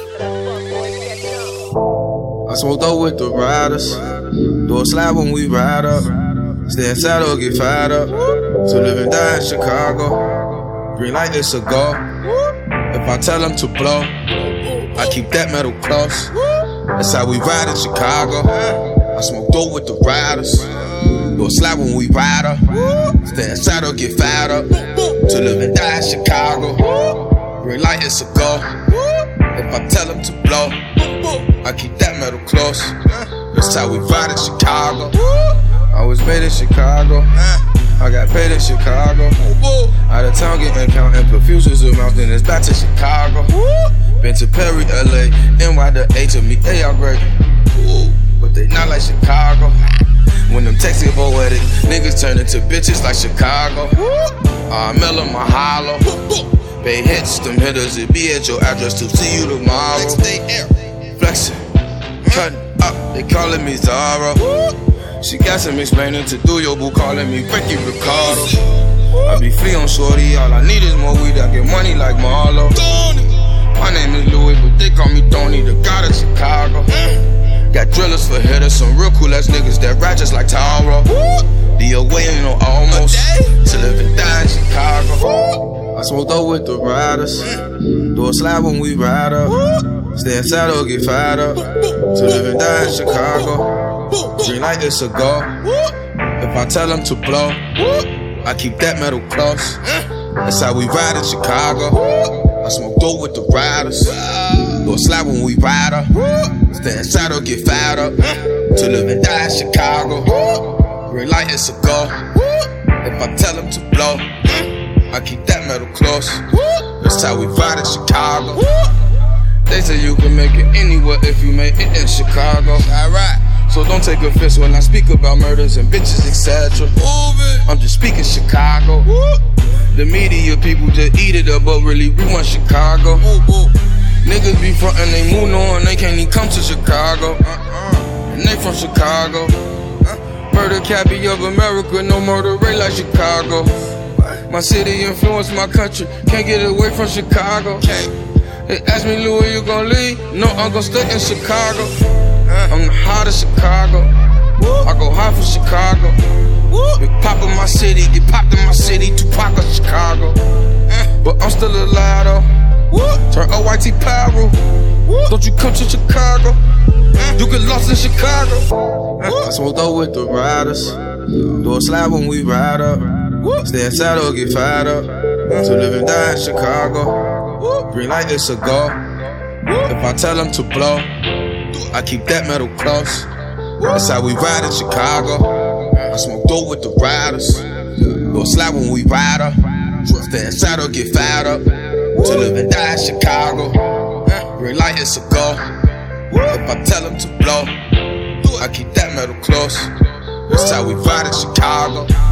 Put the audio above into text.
I smoked up with the riders. Do a slide when we ride up. Stay inside or get fired up. To live and die in Chicago. Green light, it's a go. If I tell them to blow, I keep that metal close. That's how we ride in Chicago. I smoke dope with the riders. Do a slide when we ride up. Stay inside or get fired up. To live and die in Chicago. Green light, it's a go. If I tell them to blow, I keep that metal close. That's how we ride in Chicago. I was made in Chicago. I got paid in Chicago. Out of town getting counting perfusions of mouth, then it's back to Chicago. Been to Perry, LA, NY to A to me, they all great. But they not like Chicago. When them texting poetic, niggas turn into bitches like Chicago. Miller, Mahalo. Bay hits, them hitters, it be at your address to see you tomorrow. Flexing, cutting up, they calling me Zara. She got some explaining to do, your boo calling me Ricky Ricardo. I be free on shorty, all I need is more weed, I get money like Marlo. My name is Louis, but they call me Tony, the god of Chicago. Got drillers for hitters, some real cool ass niggas that ride just like Taro. The away ain't no almost, to live and die in Chicago. I smoked up with the riders. Do a slide when we ride up. Stay inside or get fired up. To live and die in Chicago. Green light, it's a go. If I tell them to blow, I keep that metal close. That's how we ride in Chicago. I smoke dope with the riders. Do a slide when we ride up. Stay inside or get fired up. To live and die in Chicago. Green light, it's a go. If I tell them to blow, I keep that metal close. That's how we ride in Chicago. They say you can make it anywhere if you make it in Chicago. Alright. So don't take offense when I speak about murders and bitches, etc. I'm just speaking Chicago. The media people just eat it up, but really we want Chicago. Niggas be frontin', they move on, they can't even come to Chicago. And they from Chicago. Murder cappy of America, no murder rate like Chicago. My city influenced my country, can't get away from Chicago. They ask me, Lou, where you gon' leave? No, I'm gon' stay in Chicago. I'm the hottest Chicago. I go high for Chicago. Big pop in my city, get popped in my city, Tupac of Chicago. But I'm still alive though. Turn OYT pyro. Don't you come to Chicago? You get lost in Chicago. I smoked up with the riders. Do a slide when we ride up. Stay inside or get fired up. To live and die in Chicago. Green light, it's a go. If I tell them to blow, I keep that metal close. That's how we ride in Chicago. I smoke dope with the riders. Do a slide when we ride up. Stay inside or get fired up. To live and die in Chicago. Green light, it's a go. If I tell them to blow, I keep that metal close. That's how we ride in Chicago.